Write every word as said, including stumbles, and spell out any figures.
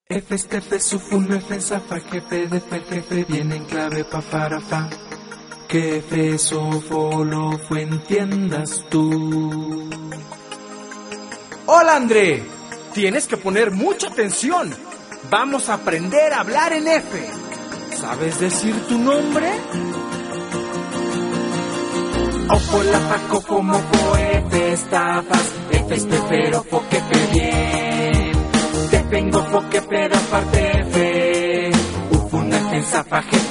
F, estefe, sufun, F, zafa, jefe, defe, jefe, viene en clave pa, para, fa. Que F, sofo, lo, fue, entiendas tú. Hola, André. Tienes que poner mucha atención. Vamos a aprender a hablar en F. ¿Sabes decir tu nombre? Ofo, la, fa, cofo, mofo, F, estafas, F, estefero, fo, que fe, bien. Te vengo, fo, que pero aparte F. Ufun, F, zafa, jefe,